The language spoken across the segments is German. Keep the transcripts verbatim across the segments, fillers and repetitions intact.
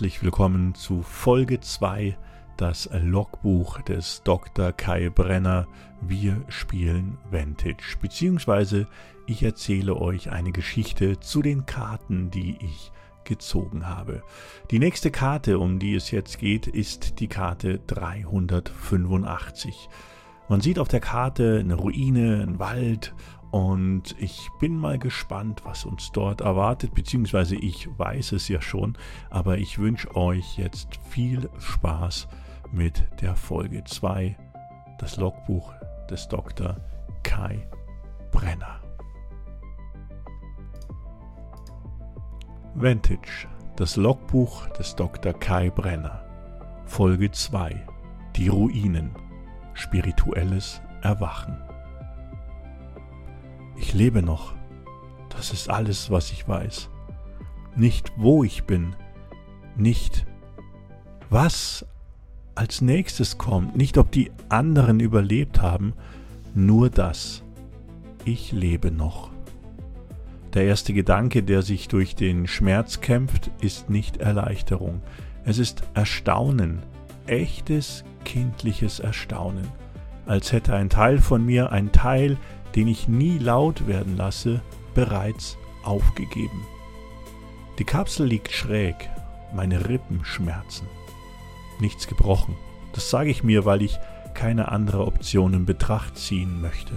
herzlich willkommen zu Folge zwei, das Logbuch des Doktor Kai Brenner. Wir spielen Vantage, beziehungsweise ich erzähle euch eine Geschichte zu den Karten, die ich gezogen habe. Die nächste Karte, um die es jetzt geht, ist die Karte dreihundertfünfundachtzig. Man sieht auf der Karte eine Ruine, einen Wald, und ich bin mal gespannt, was uns dort erwartet, beziehungsweise ich weiß es ja schon, aber ich wünsche euch jetzt viel Spaß mit der Folge zwei, das Logbuch des Doktor Kai Brenner. Vantage, das Logbuch des Doktor Kai Brenner. Folge zwei, die Ruinen, spirituelles Erwachen. Ich lebe noch. Das ist alles, was ich weiß. Nicht, wo ich bin. Nicht, was als nächstes kommt. Nicht, ob die anderen überlebt haben. Nur das. Ich lebe noch. Der erste Gedanke, der sich durch den Schmerz kämpft, ist nicht Erleichterung. Es ist Erstaunen. Echtes, kindliches Erstaunen. Als hätte ein Teil von mir, ein Teil, den ich nie laut werden lasse, bereits aufgegeben. Die Kapsel liegt schräg, meine Rippen schmerzen. Nichts gebrochen, das sage ich mir, weil ich keine andere Option in Betracht ziehen möchte.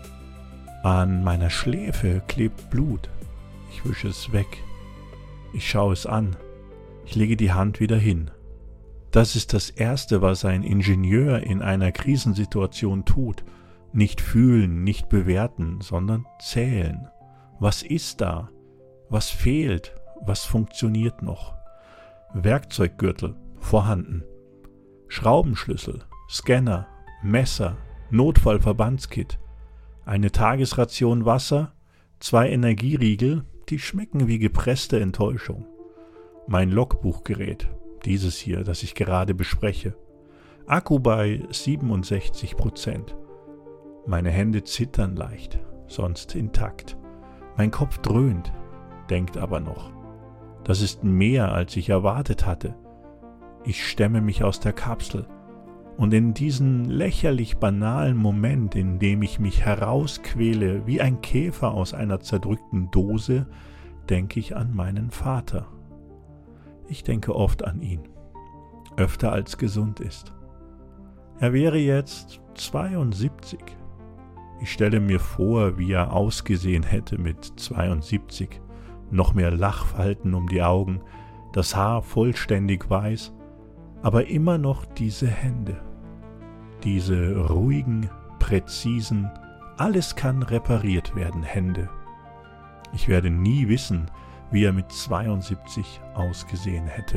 An meiner Schläfe klebt Blut, ich wische es weg. Ich schaue es an, ich lege die Hand wieder hin. Das ist das Erste, was ein Ingenieur in einer Krisensituation tut. Nicht fühlen, nicht bewerten, sondern zählen. Was ist da? Was fehlt? Was funktioniert noch? Werkzeuggürtel vorhanden. Schraubenschlüssel, Scanner, Messer, Notfallverbandskit. Eine Tagesration Wasser, zwei Energieriegel, die schmecken wie gepresste Enttäuschung. Mein Logbuchgerät, dieses hier, das ich gerade bespreche. Akku bei siebenundsechzig Prozent. Meine Hände zittern leicht, sonst intakt. Mein Kopf dröhnt, denkt aber noch. Das ist mehr, als ich erwartet hatte. Ich stemme mich aus der Kapsel. Und in diesen lächerlich banalen Moment, in dem ich mich herausquäle wie ein Käfer aus einer zerdrückten Dose, denke ich an meinen Vater. Ich denke oft an ihn, öfter als gesund ist. Er wäre jetzt zweiundsiebzig. Ich stelle mir vor, wie er ausgesehen hätte mit zweiundsiebzig. Noch mehr Lachfalten um die Augen, das Haar vollständig weiß, aber immer noch diese Hände. Diese ruhigen, präzisen, alles kann repariert werden Hände. Ich werde nie wissen, wie er mit zweiundsiebzig ausgesehen hätte.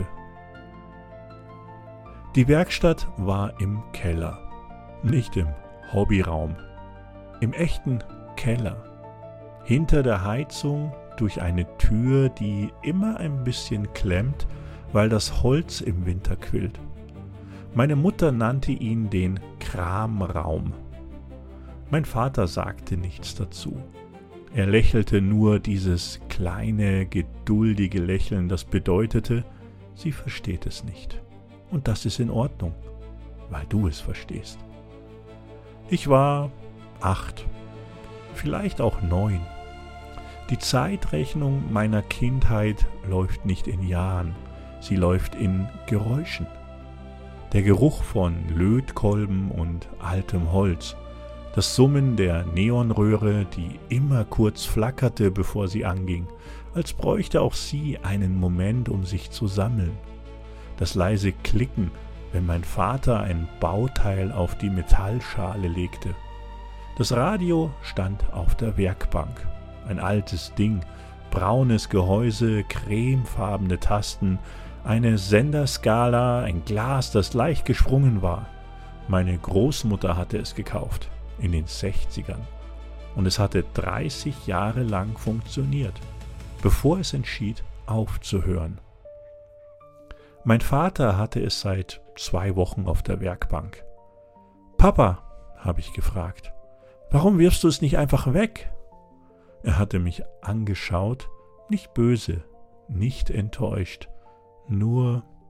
Die Werkstatt war im Keller, nicht im Hobbyraum. Im echten Keller, hinter der Heizung durch eine Tür, die immer ein bisschen klemmt, weil das Holz im Winter quillt. Meine Mutter nannte ihn den Kramraum. Mein Vater sagte nichts dazu. Er lächelte nur dieses kleine, geduldige Lächeln, das bedeutete, sie versteht es nicht. Und das ist in Ordnung, weil du es verstehst. Ich war acht, vielleicht auch neun. Die Zeitrechnung meiner Kindheit läuft nicht in Jahren, sie läuft in Geräuschen. Der Geruch von Lötkolben und altem Holz, das Summen der Neonröhre, die immer kurz flackerte, bevor sie anging, als bräuchte auch sie einen Moment, um sich zu sammeln. Das leise Klicken, wenn mein Vater ein Bauteil auf die Metallschale legte. Das Radio stand auf der Werkbank. Ein altes Ding, braunes Gehäuse, cremefarbene Tasten, eine Senderskala, ein Glas, das leicht gesprungen war. Meine Großmutter hatte es gekauft, in den sechzigern. Und es hatte dreißig Jahre lang funktioniert, bevor es entschied, aufzuhören. Mein Vater hatte es seit zwei Wochen auf der Werkbank. »Papa«, habe ich gefragt, »warum wirfst du es nicht einfach weg?« Er hatte mich angeschaut, nicht böse, nicht enttäuscht, nur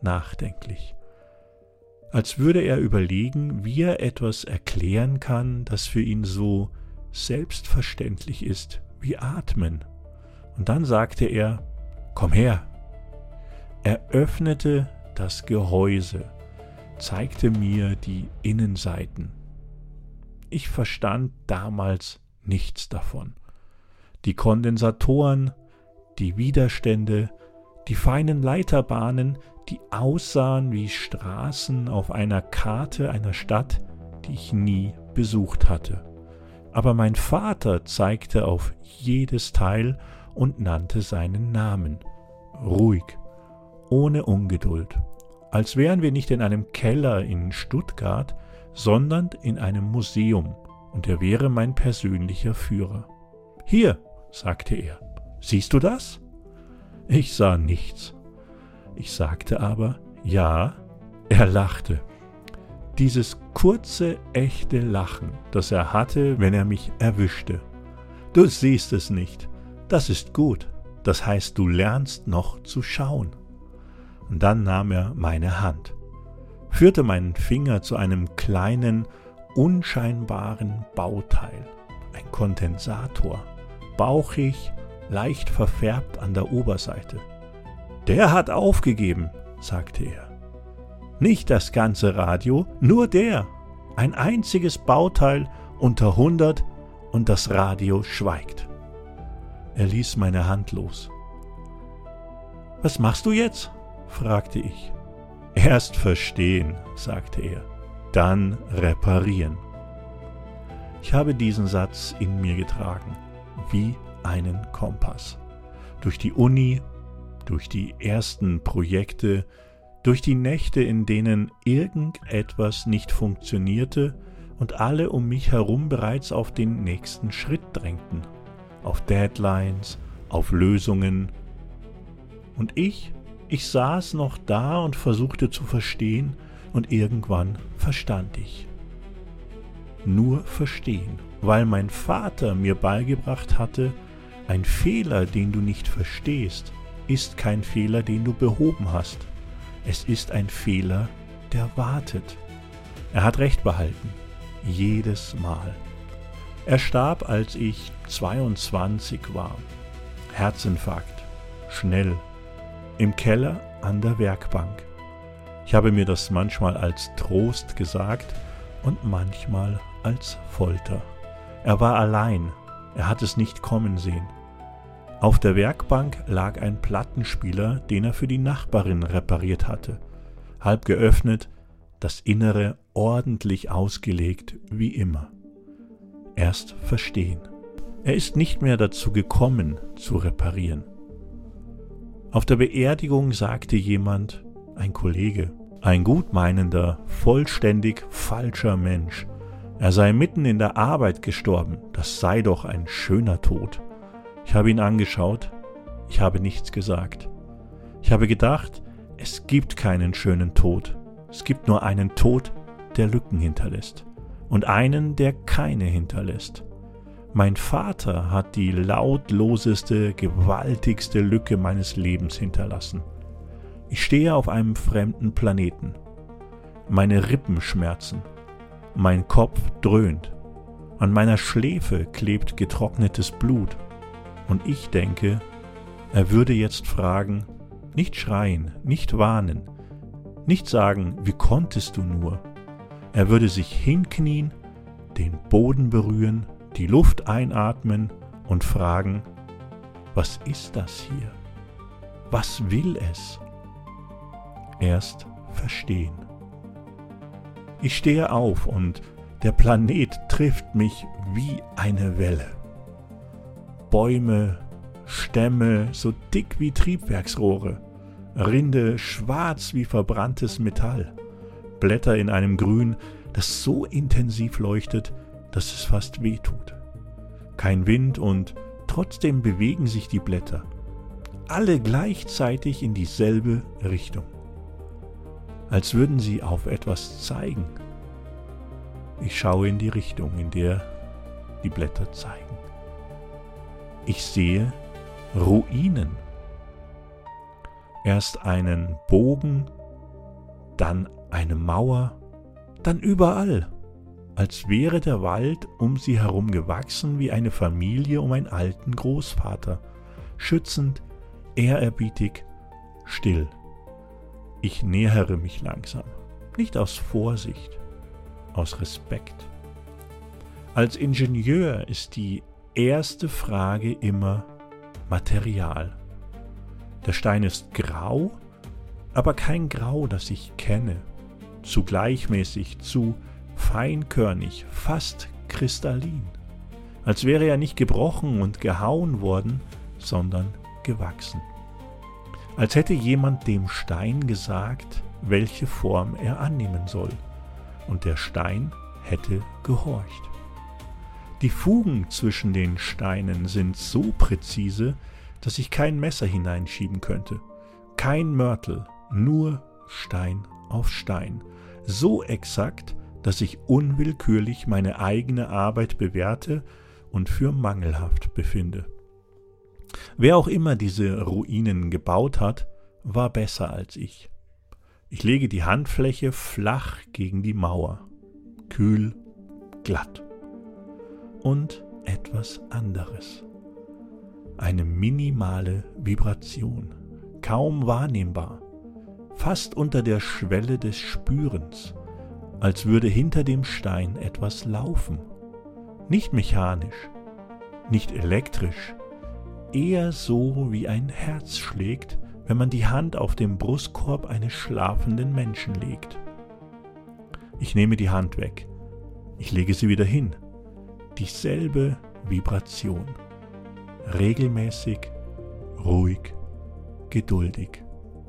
nachdenklich, als würde er überlegen, wie er etwas erklären kann, das für ihn so selbstverständlich ist wie Atmen. Und dann sagte er, »Komm her!« Er öffnete das Gehäuse, zeigte mir die Innenseiten. Ich verstand damals nichts davon. Die Kondensatoren, die Widerstände, die feinen Leiterbahnen, die aussahen wie Straßen auf einer Karte einer Stadt, die ich nie besucht hatte. Aber mein Vater zeigte auf jedes Teil und nannte seinen Namen. Ruhig, ohne Ungeduld, als wären wir nicht in einem Keller in Stuttgart, sondern in einem Museum, und er wäre mein persönlicher Führer. »Hier«, sagte er, »siehst du das?« Ich sah nichts. Ich sagte aber, »Ja«. Er lachte. Dieses kurze, echte Lachen, das er hatte, wenn er mich erwischte. »Du siehst es nicht. Das ist gut. Das heißt, du lernst noch zu schauen.« Und dann nahm er meine Hand, führte meinen Finger zu einem kleinen, unscheinbaren Bauteil, ein Kondensator, bauchig, leicht verfärbt an der Oberseite. »Der hat aufgegeben«, sagte er. »Nicht das ganze Radio, nur der. Ein einziges Bauteil unter hundert und das Radio schweigt.« Er ließ meine Hand los. »Was machst du jetzt?« fragte ich. »Erst verstehen«, sagte er, »dann reparieren.« Ich habe diesen Satz in mir getragen, wie einen Kompass. Durch die Uni, durch die ersten Projekte, durch die Nächte, in denen irgendetwas nicht funktionierte und alle um mich herum bereits auf den nächsten Schritt drängten, auf Deadlines, auf Lösungen. Und ich, ich saß noch da und versuchte zu verstehen, und irgendwann verstand ich. Nur verstehen, weil mein Vater mir beigebracht hatte, ein Fehler, den du nicht verstehst, ist kein Fehler, den du behoben hast. Es ist ein Fehler, der wartet. Er hat recht behalten. Jedes Mal. Er starb, als ich zweiundzwanzig war. Herzinfarkt. Schnell. Im Keller an der Werkbank. Ich habe mir das manchmal als Trost gesagt und manchmal als Folter. Er war allein. Er hat es nicht kommen sehen. Auf der Werkbank lag ein Plattenspieler, den er für die Nachbarin repariert hatte. Halb geöffnet, das Innere ordentlich ausgelegt wie immer. Erst verstehen. Er ist nicht mehr dazu gekommen, zu reparieren. Auf der Beerdigung sagte jemand, ein Kollege, ein gutmeinender, vollständig falscher Mensch, er sei mitten in der Arbeit gestorben, das sei doch ein schöner Tod. Ich habe ihn angeschaut, ich habe nichts gesagt. Ich habe gedacht, es gibt keinen schönen Tod. Es gibt nur einen Tod, der Lücken hinterlässt. Und einen, der keine hinterlässt. Mein Vater hat die lautloseste, gewaltigste Lücke meines Lebens hinterlassen. Ich stehe auf einem fremden Planeten. Meine Rippen schmerzen. Mein Kopf dröhnt. An meiner Schläfe klebt getrocknetes Blut. Und ich denke, er würde jetzt fragen, nicht schreien, nicht warnen, nicht sagen, wie konntest du nur. Er würde sich hinknien, den Boden berühren, die Luft einatmen und fragen, was ist das hier? Was will es? Erst verstehen. Ich stehe auf und der Planet trifft mich wie eine Welle. Bäume, Stämme so dick wie Triebwerksrohre, Rinde schwarz wie verbranntes Metall, Blätter in einem Grün, das so intensiv leuchtet, dass es fast wehtut. Kein Wind und trotzdem bewegen sich die Blätter, alle gleichzeitig in dieselbe Richtung, als würden sie auf etwas zeigen. Ich schaue in die Richtung, in der die Blätter zeigen. Ich sehe Ruinen. Erst einen Bogen dann eine Mauer, dann überall, als wäre der Wald um sie herum gewachsen wie eine Familie um einen alten Großvater, schützend, ehrerbietig, still. Ich nähere mich langsam, nicht aus Vorsicht, aus Respekt. Als Ingenieur ist die erste Frage immer Material. Der Stein ist grau, aber kein Grau, das ich kenne, zu gleichmäßig, zu feinkörnig, fast kristallin, als wäre er nicht gebrochen und gehauen worden, sondern gewachsen. Als hätte jemand dem Stein gesagt, welche Form er annehmen soll, und der Stein hätte gehorcht. Die Fugen zwischen den Steinen sind so präzise, dass ich kein Messer hineinschieben könnte, kein Mörtel, nur Stein auf Stein, so exakt, dass ich unwillkürlich meine eigene Arbeit bewerte und für mangelhaft befinde. Wer auch immer diese Ruinen gebaut hat, war besser als ich. Ich lege die Handfläche flach gegen die Mauer, kühl, glatt. Und etwas anderes. Eine minimale Vibration, kaum wahrnehmbar, fast unter der Schwelle des Spürens, als würde hinter dem Stein etwas laufen. Nicht mechanisch, nicht elektrisch, eher so wie ein Herz schlägt, wenn man die Hand auf den Brustkorb eines schlafenden Menschen legt. Ich nehme die Hand weg. Ich lege sie wieder hin. Dieselbe Vibration. Regelmäßig, ruhig, geduldig.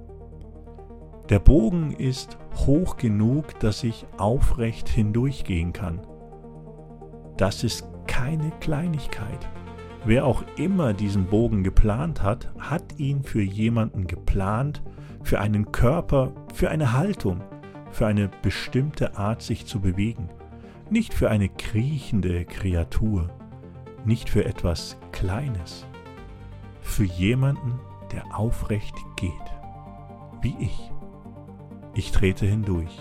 Der Bogen ist hoch genug, dass ich aufrecht hindurchgehen kann. Das ist keine Kleinigkeit. Wer auch immer diesen Bogen geplant hat, hat ihn für jemanden geplant, für einen Körper, für eine Haltung, für eine bestimmte Art, sich zu bewegen. Nicht für eine kriechende Kreatur, nicht für etwas Kleines. Für jemanden, der aufrecht geht, wie ich. Ich trete hindurch.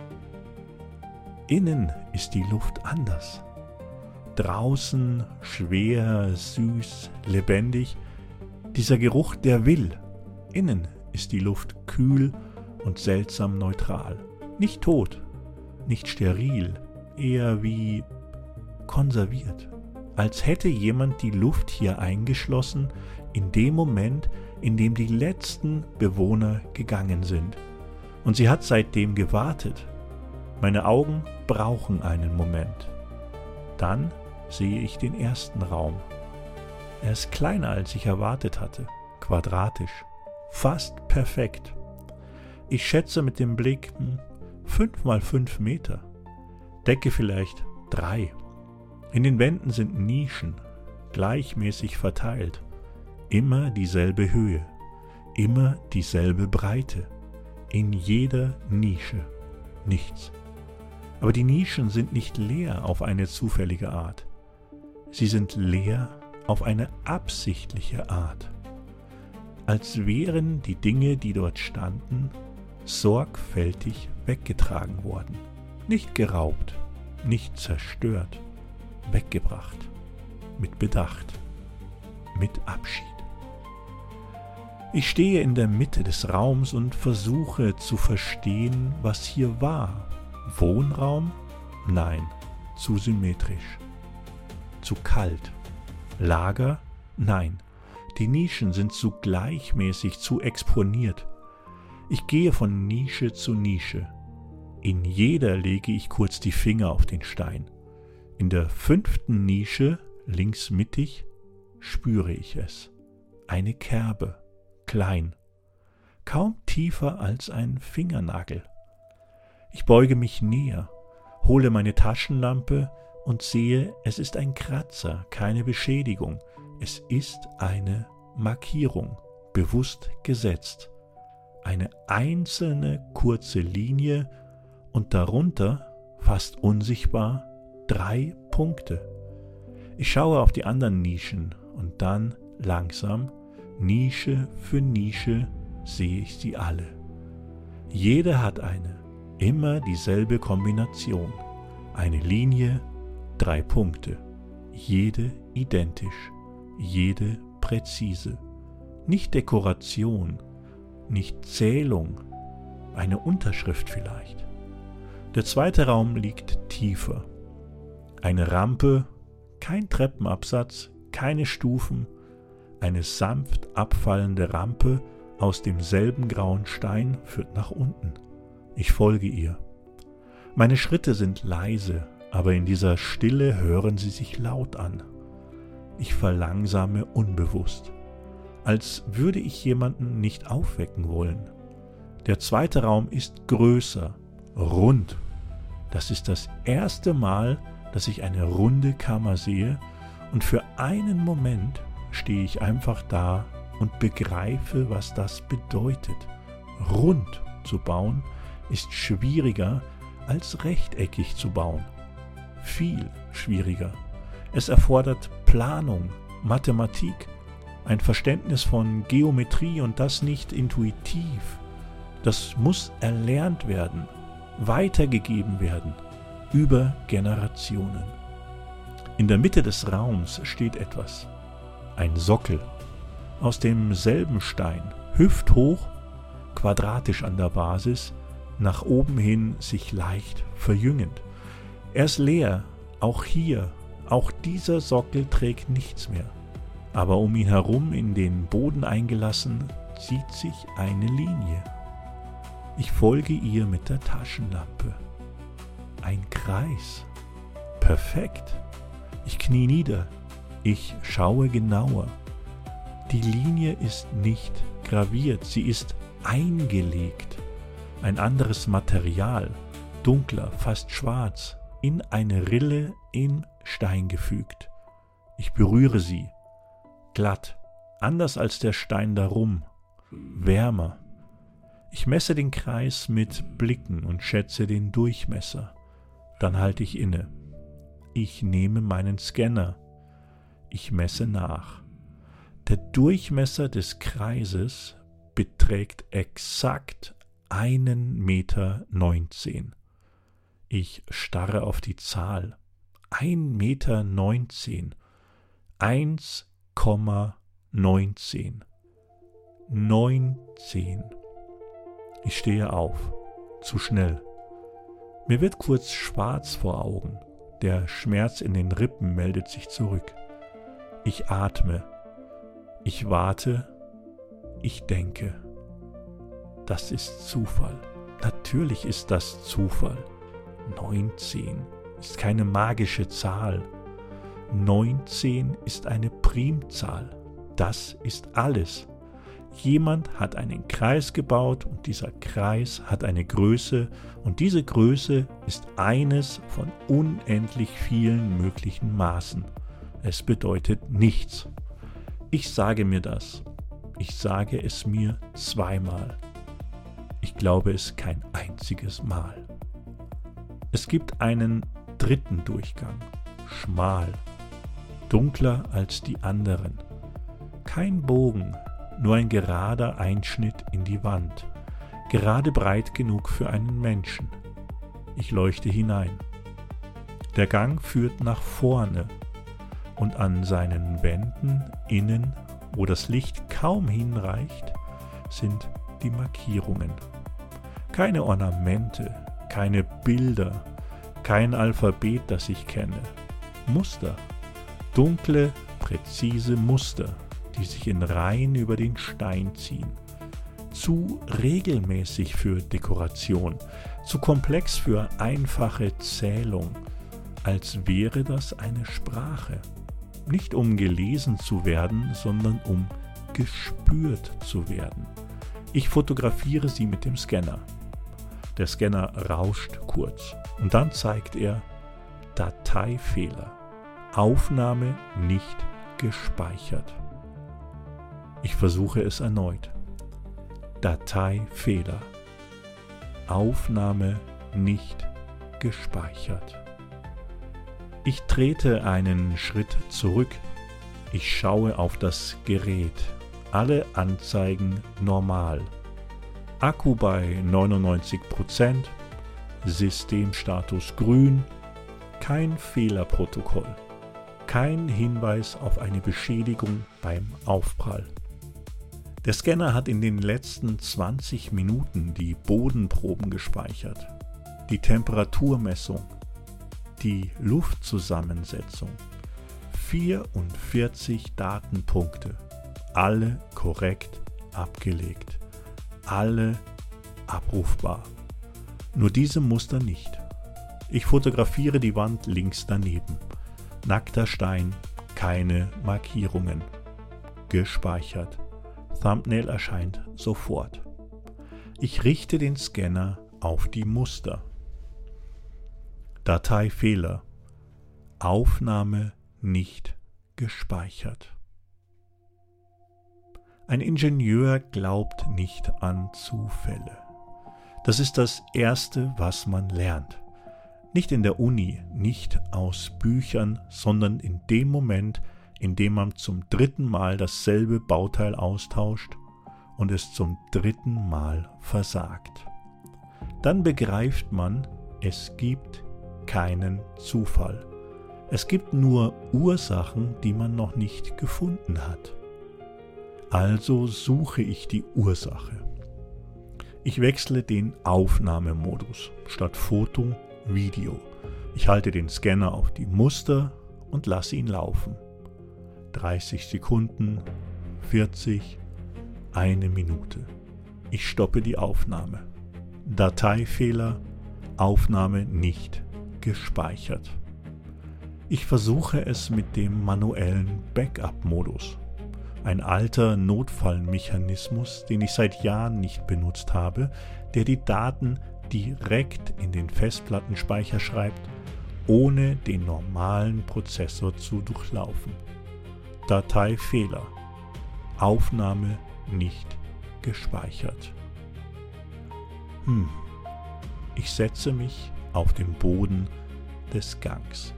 Innen ist die Luft anders. Draußen schwer, süß, lebendig. Dieser Geruch, der will. Innen ist die Luft kühl und seltsam neutral. Nicht tot, nicht steril, eher wie konserviert. Als hätte jemand die Luft hier eingeschlossen in dem Moment, in dem die letzten Bewohner gegangen sind. Und sie hat seitdem gewartet. Meine Augen brauchen einen Moment. Dann sehe ich den ersten Raum. Er ist kleiner, als ich erwartet hatte, quadratisch, fast perfekt. Ich schätze mit dem Blick fünf mal fünf Meter, Decke vielleicht drei. In den Wänden sind Nischen, gleichmäßig verteilt, immer dieselbe Höhe, immer dieselbe Breite, in jeder Nische nichts. Aber die Nischen sind nicht leer auf eine zufällige Art. Sie sind leer auf eine absichtliche Art. Als wären die Dinge, die dort standen, sorgfältig weggetragen worden. Nicht geraubt, nicht zerstört, weggebracht. Mit Bedacht, mit Abschied. Ich stehe in der Mitte des Raums und versuche zu verstehen, was hier war. Wohnraum? Nein, zu symmetrisch. Zu kalt. Lager? Nein, die Nischen sind zu gleichmäßig, zu exponiert. Ich gehe von Nische zu Nische. In jeder lege ich kurz die Finger auf den Stein. In der fünften Nische, links mittig, spüre ich es. Eine Kerbe, klein, kaum tiefer als ein Fingernagel. Ich beuge mich näher, hole meine Taschenlampe und sehe, es ist ein Kratzer, keine Beschädigung. Es ist eine Markierung, bewusst gesetzt. Eine einzelne kurze Linie und darunter, fast unsichtbar, drei Punkte. Ich schaue auf die anderen Nischen und dann langsam, Nische für Nische, sehe ich sie alle. Jede hat eine, immer dieselbe Kombination. Eine Linie, drei Punkte. Jede identisch, jede präzise. Nicht Dekoration, nicht Zählung, eine Unterschrift vielleicht. Der zweite Raum liegt tiefer. Eine Rampe, kein Treppenabsatz, keine Stufen, eine sanft abfallende Rampe aus demselben grauen Stein führt nach unten. Ich folge ihr. Meine Schritte sind leise, aber in dieser Stille hören sie sich laut an. Ich verlangsame unbewusst, als würde ich jemanden nicht aufwecken wollen. Der zweite Raum ist größer, rund. Das ist das erste Mal, dass ich eine runde Kammer sehe, und für einen Moment stehe ich einfach da und begreife, was das bedeutet. Rund zu bauen ist schwieriger als rechteckig zu bauen. Viel schwieriger. Es erfordert Planung, Mathematik, ein Verständnis von Geometrie, und das nicht intuitiv. Das muss erlernt werden, weitergegeben werden, über Generationen. In der Mitte des Raums steht etwas, ein Sockel, aus demselben Stein, hüfthoch, quadratisch an der Basis, nach oben hin sich leicht verjüngend. Er ist leer, auch hier, auch dieser Sockel trägt nichts mehr. Aber um ihn herum, in den Boden eingelassen, zieht sich eine Linie. Ich folge ihr mit der Taschenlampe. Ein Kreis. Perfekt. Ich knie nieder. Ich schaue genauer. Die Linie ist nicht graviert, sie ist eingelegt. Ein anderes Material, dunkler, fast schwarz, in eine Rille im Stein gefügt. Ich berühre sie. Glatt, anders als der Stein darum, wärmer. Ich messe den Kreis mit Blicken und schätze den Durchmesser. Dann halte ich inne. Ich nehme meinen Scanner. Ich messe nach. Der Durchmesser des Kreises beträgt exakt einen Meter neunzehn. Ich starre auf die Zahl. Ein Meter neunzehn. Eins Komma neunzehn. Neunzehn. Ich stehe auf. Zu schnell. Mir wird kurz schwarz vor Augen. Der Schmerz in den Rippen meldet sich zurück. Ich atme. Ich warte. Ich denke. Das ist Zufall. Natürlich ist das Zufall. neunzehn ist keine magische Zahl. neunzehn ist eine Primzahl. Das ist alles. Jemand hat einen Kreis gebaut und dieser Kreis hat eine Größe und diese Größe ist eines von unendlich vielen möglichen Maßen. Es bedeutet nichts. Ich sage mir das. Ich sage es mir zweimal. Ich glaube es kein einziges Mal. Es gibt einen dritten Durchgang, schmal, dunkler als die anderen. Kein Bogen, nur ein gerader Einschnitt in die Wand, gerade breit genug für einen Menschen. Ich leuchte hinein. Der Gang führt nach vorne und an seinen Wänden innen, wo das Licht kaum hinreicht, sind die Markierungen. Keine Ornamente, keine Bilder, kein Alphabet, das ich kenne. Muster, dunkle, präzise Muster, die sich in Reihen über den Stein ziehen. Zu regelmäßig für Dekoration, zu komplex für einfache Zählung, als wäre das eine Sprache. Nicht um gelesen zu werden, sondern um gespürt zu werden. Ich fotografiere sie mit dem Scanner. Der Scanner rauscht kurz und dann zeigt er Dateifehler. Aufnahme nicht gespeichert. Ich versuche es erneut. Dateifehler. Aufnahme nicht gespeichert. Ich trete einen Schritt zurück. Ich schaue auf das Gerät. Alle Anzeigen normal. Akku bei neunundneunzig Prozent, Systemstatus grün, kein Fehlerprotokoll, kein Hinweis auf eine Beschädigung beim Aufprall. Der Scanner hat in den letzten zwanzig Minuten die Bodenproben gespeichert, die Temperaturmessung, die Luftzusammensetzung, vierundvierzig Datenpunkte, alle korrekt abgelegt, alle abrufbar. Nur diese Muster nicht. Ich fotografiere die Wand links daneben. Nackter Stein, keine Markierungen. Gespeichert. Thumbnail erscheint sofort. Ich richte den Scanner auf die Muster. Dateifehler. Aufnahme nicht gespeichert. Ein Ingenieur glaubt nicht an Zufälle. Das ist das Erste, was man lernt. Nicht in der Uni, nicht aus Büchern, sondern in dem Moment, in dem man zum dritten Mal dasselbe Bauteil austauscht und es zum dritten Mal versagt. Dann begreift man, es gibt keinen Zufall. Es gibt nur Ursachen, die man noch nicht gefunden hat. Also suche ich die Ursache. Ich wechsle den Aufnahmemodus statt Foto, Video. Ich halte den Scanner auf die Muster und lasse ihn laufen. dreißig Sekunden, vierzig, eine Minute. Ich stoppe die Aufnahme. Dateifehler, Aufnahme nicht gespeichert. Ich versuche es mit dem manuellen Backup-Modus. Ein alter Notfallmechanismus, den ich seit Jahren nicht benutzt habe, der die Daten direkt in den Festplattenspeicher schreibt, ohne den normalen Prozessor zu durchlaufen. Dateifehler. Aufnahme nicht gespeichert. Hm. Ich setze mich auf den Boden des Gangs.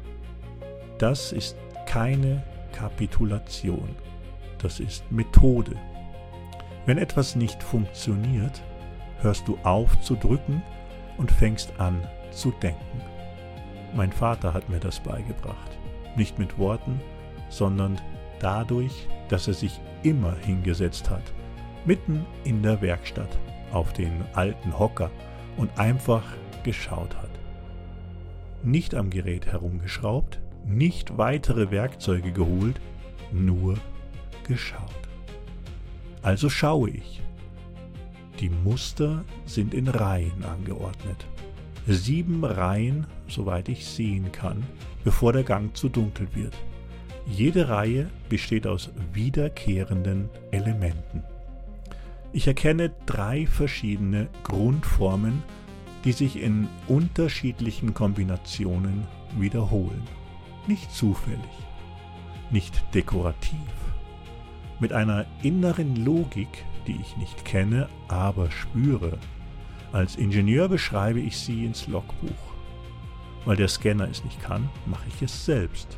Das ist keine Kapitulation. Das ist Methode. Wenn etwas nicht funktioniert, hörst du auf zu drücken und fängst an zu denken. Mein Vater hat mir das beigebracht. Nicht mit Worten, sondern dadurch, dass er sich immer hingesetzt hat, mitten in der Werkstatt, auf den alten Hocker und einfach geschaut hat. Nicht am Gerät herumgeschraubt, nicht weitere Werkzeuge geholt, nur geschaut. Also schaue ich. Die Muster sind in Reihen angeordnet. Sieben Reihen, soweit ich sehen kann, bevor der Gang zu dunkel wird. Jede Reihe besteht aus wiederkehrenden Elementen. Ich erkenne drei verschiedene Grundformen, die sich in unterschiedlichen Kombinationen wiederholen. Nicht zufällig, nicht dekorativ. Mit einer inneren Logik, die ich nicht kenne, aber spüre. Als Ingenieur beschreibe ich sie ins Logbuch. Weil der Scanner es nicht kann, mache ich es selbst.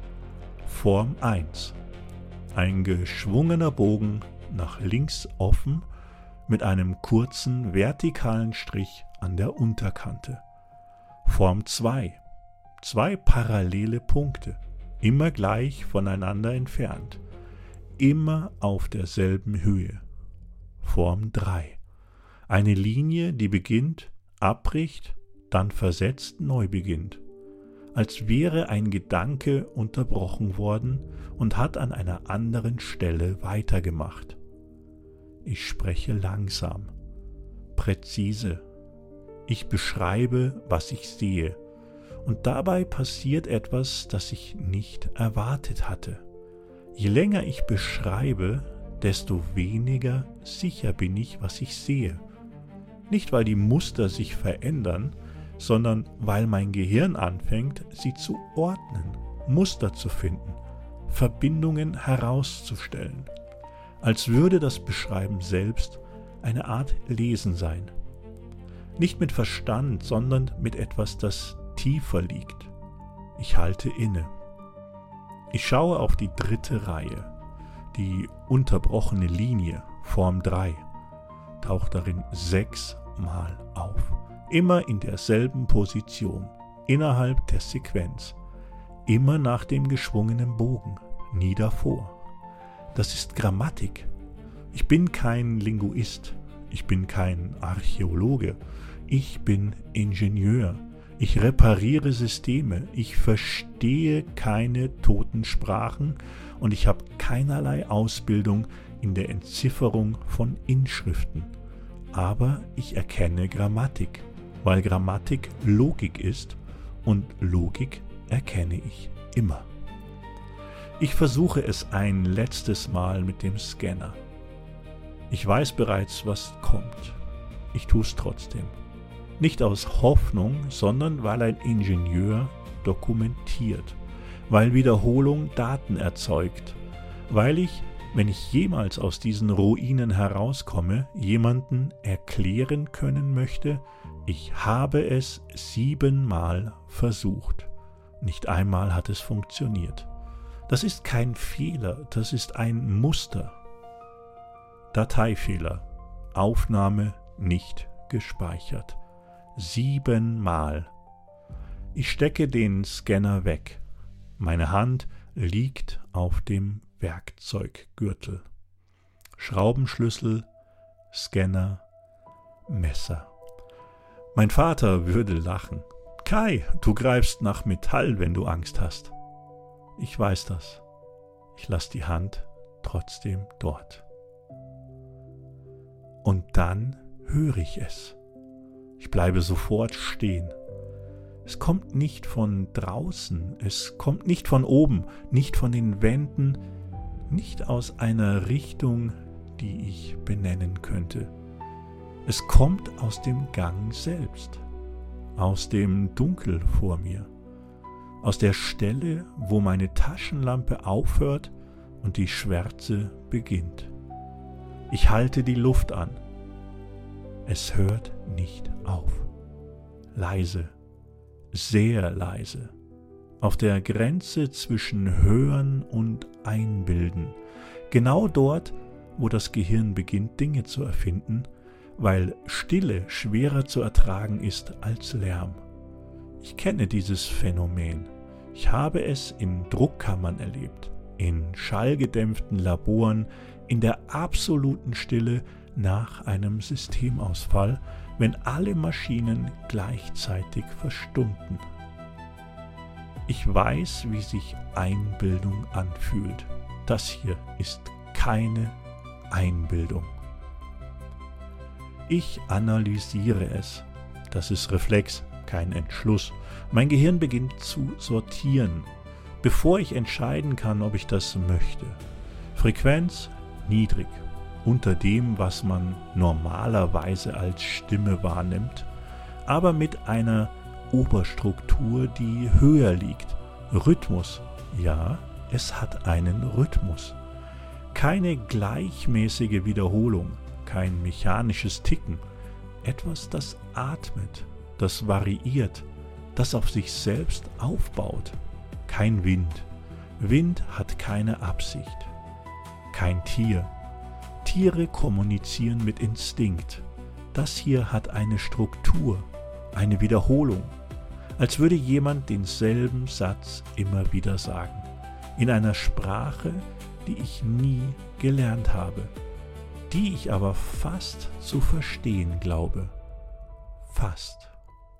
Form eins. Ein geschwungener Bogen nach links offen mit einem kurzen vertikalen Strich an der Unterkante. Form zwei. Zwei parallele Punkte, immer gleich voneinander entfernt, immer auf derselben Höhe. Form drei. Eine Linie, die beginnt, abbricht, dann versetzt, neu beginnt. Als wäre ein Gedanke unterbrochen worden und hat an einer anderen Stelle weitergemacht. Ich spreche langsam, präzise. Ich beschreibe, was ich sehe. Und dabei passiert etwas, das ich nicht erwartet hatte. Je länger ich beschreibe, desto weniger sicher bin ich, was ich sehe. Nicht, weil die Muster sich verändern, sondern weil mein Gehirn anfängt, sie zu ordnen, Muster zu finden, Verbindungen herauszustellen. Als würde das Beschreiben selbst eine Art Lesen sein. Nicht mit Verstand, sondern mit etwas, das tiefer liegt. Ich halte inne. Ich schaue auf die dritte Reihe, die unterbrochene Linie, Form drei. taucht darin sechsmal auf. Immer in derselben Position, innerhalb der Sequenz. Immer nach dem geschwungenen Bogen, nie davor. Das ist Grammatik. Ich bin kein Linguist, ich bin kein Archäologe, ich bin Ingenieur. Ich repariere Systeme, ich verstehe keine toten Sprachen und ich habe keinerlei Ausbildung in der Entzifferung von Inschriften. Aber ich erkenne Grammatik, weil Grammatik Logik ist und Logik erkenne ich immer. Ich versuche es ein letztes Mal mit dem Scanner. Ich weiß bereits, was kommt. Ich tue es trotzdem. Nicht aus Hoffnung, sondern weil ein Ingenieur dokumentiert, weil Wiederholung Daten erzeugt, weil ich, wenn ich jemals aus diesen Ruinen herauskomme, jemanden erklären können möchte, ich habe es siebenmal versucht. Nicht einmal hat es funktioniert. Das ist kein Fehler, das ist ein Muster. Dateifehler, Aufnahme nicht gespeichert. Siebenmal. Ich stecke den Scanner weg. Meine Hand liegt auf dem Werkzeuggürtel. Schraubenschlüssel, Scanner, Messer. Mein Vater würde lachen. Kai, du greifst nach Metall, wenn du Angst hast. Ich weiß das. Ich lasse die Hand trotzdem dort. Und dann höre ich es. Ich bleibe sofort stehen. Es kommt nicht von draußen, es kommt nicht von oben, nicht von den Wänden, nicht aus einer Richtung, die ich benennen könnte. Es kommt aus dem Gang selbst, aus dem Dunkel vor mir, aus der Stelle, wo meine Taschenlampe aufhört und die Schwärze beginnt. Ich halte die Luft an. Es hört nicht auf. Leise, sehr leise, auf der Grenze zwischen Hören und Einbilden, genau dort, wo das Gehirn beginnt, Dinge zu erfinden, weil Stille schwerer zu ertragen ist als Lärm. Ich kenne dieses Phänomen. Ich habe es in Druckkammern erlebt, in schallgedämpften Laboren, in der absoluten Stille nach einem Systemausfall, wenn alle Maschinen gleichzeitig verstummten. Ich weiß, wie sich Einbildung anfühlt. Das hier ist keine Einbildung. Ich analysiere es. Das ist Reflex, kein Entschluss. Mein Gehirn beginnt zu sortieren, bevor ich entscheiden kann, ob ich das möchte. Frequenz niedrig, unter dem, was man normalerweise als Stimme wahrnimmt, aber mit einer Oberstruktur, die höher liegt. Rhythmus, ja, es hat einen Rhythmus. Keine gleichmäßige Wiederholung, kein mechanisches Ticken, etwas, das atmet, das variiert, das auf sich selbst aufbaut. Kein Wind. Wind hat keine Absicht. Kein Tier. Tiere kommunizieren mit Instinkt. Das hier hat eine Struktur, eine Wiederholung, als würde jemand denselben Satz immer wieder sagen, in einer Sprache, die ich nie gelernt habe, die ich aber fast zu verstehen glaube. Fast.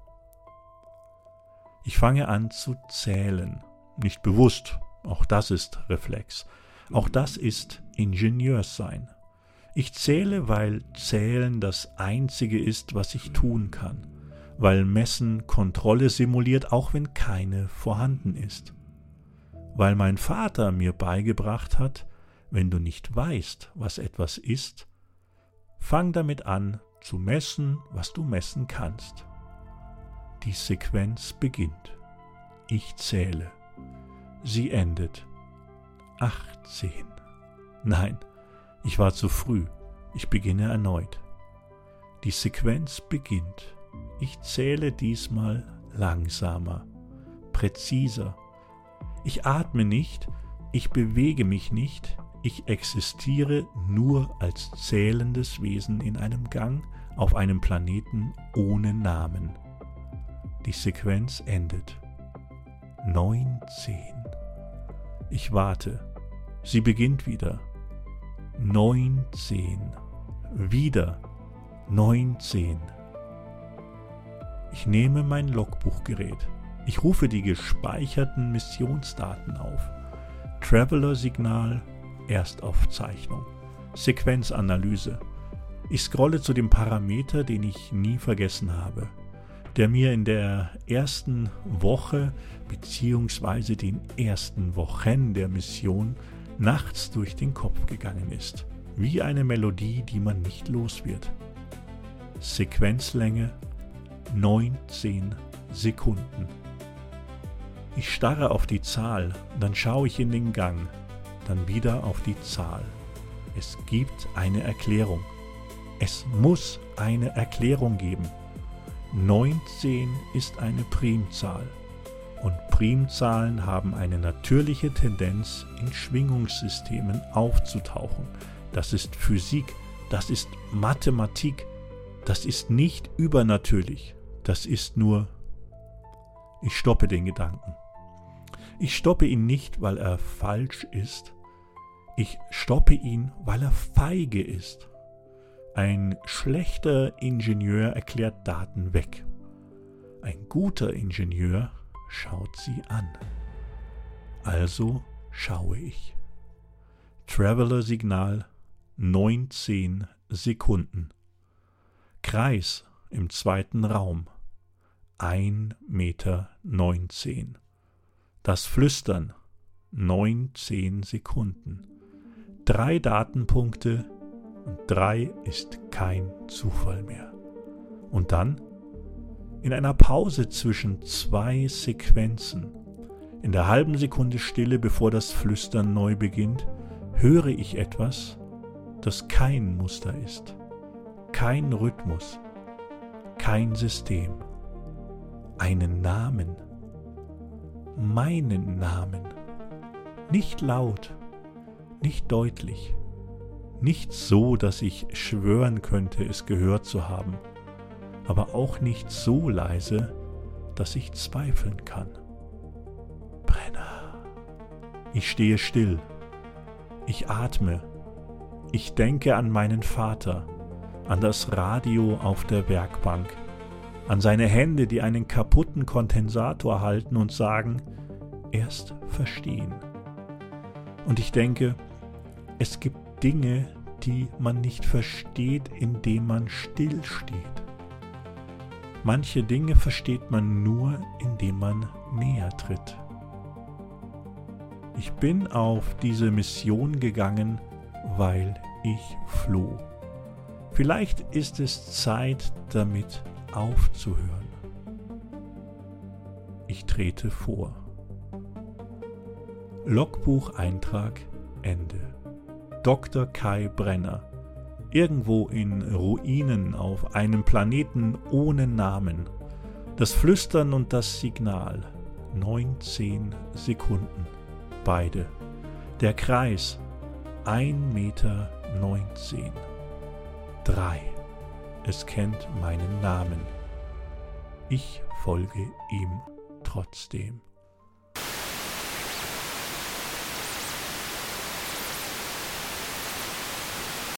Ich fange an zu zählen, nicht bewusst, auch das ist Reflex, auch das ist Ingenieurssein. Ich zähle, weil Zählen das Einzige ist, was ich tun kann, weil Messen Kontrolle simuliert, auch wenn keine vorhanden ist, weil mein Vater mir beigebracht hat, wenn du nicht weißt, was etwas ist, fang damit an zu messen, was du messen kannst. Die Sequenz beginnt. Ich zähle. Sie endet. achtzehn. Nein, ich war zu früh. Ich beginne erneut. Die Sequenz beginnt. Ich zähle diesmal langsamer, präziser. Ich atme nicht, ich bewege mich nicht, Ich existiere nur als zählendes Wesen in einem Gang auf einem Planeten ohne Namen. Die Sequenz endet. neunzehn. Ich warte. Sie beginnt wieder. neunzehn. Wieder. neunzehn. Ich nehme mein Logbuchgerät. Ich rufe die gespeicherten Missionsdaten auf. Traveler-Signal, Erstaufzeichnung, Sequenzanalyse. Ich scrolle zu dem Parameter, den ich nie vergessen habe, der mir in der ersten Woche bzw. den ersten Wochen der Mission nachts durch den Kopf gegangen ist. Wie eine Melodie, die man nicht los wird. Sequenzlänge neunzehn Sekunden. Ich starre auf die Zahl, dann schaue ich in den Gang, dann wieder auf die Zahl. Es gibt eine Erklärung. Es muss eine Erklärung geben. neunzehn ist eine Primzahl und Primzahlen haben eine natürliche Tendenz, in Schwingungssystemen aufzutauchen. Das ist Physik, das ist Mathematik, das ist nicht übernatürlich, das ist nur... Ich stoppe den Gedanken. Ich stoppe ihn nicht, weil er falsch ist. Ich stoppe ihn, weil er feige ist. Ein schlechter Ingenieur erklärt Daten weg. Ein guter Ingenieur schaut sie an. Also schaue ich. Traveler-Signal neunzehn Sekunden. Kreis im zweiten Raum. ein Meter neunzehn. Das Flüstern, neunzehn Sekunden. Drei Datenpunkte und drei ist kein Zufall mehr. Und dann, in einer Pause zwischen zwei Sequenzen, in der halben Sekunde Stille, bevor das Flüstern neu beginnt, höre ich etwas, das kein Muster ist, kein Rhythmus, kein System. Einen Namen, meinen Namen, nicht laut, nicht deutlich, nicht so, dass ich schwören könnte, es gehört zu haben, aber auch nicht so leise, dass ich zweifeln kann. Brenner. Ich stehe still, ich atme, ich denke an meinen Vater, an das Radio auf der Werkbank, an seine Hände, die einen kaputten Kondensator halten und sagen, erst verstehen. Und ich denke, es gibt Dinge, die man nicht versteht, indem man stillsteht. Manche Dinge versteht man nur, indem man näher tritt. Ich bin auf diese Mission gegangen, weil ich floh. Vielleicht ist es Zeit, damit aufzuhören. Ich trete vor. Logbucheintrag Ende. Doktor Kai Brenner. Irgendwo in Ruinen auf einem Planeten ohne Namen. Das Flüstern und das Signal. neunzehn Sekunden. Beide. Der Kreis. ein Meter neunzehn. Drei. Es kennt meinen Namen. Ich folge ihm trotzdem.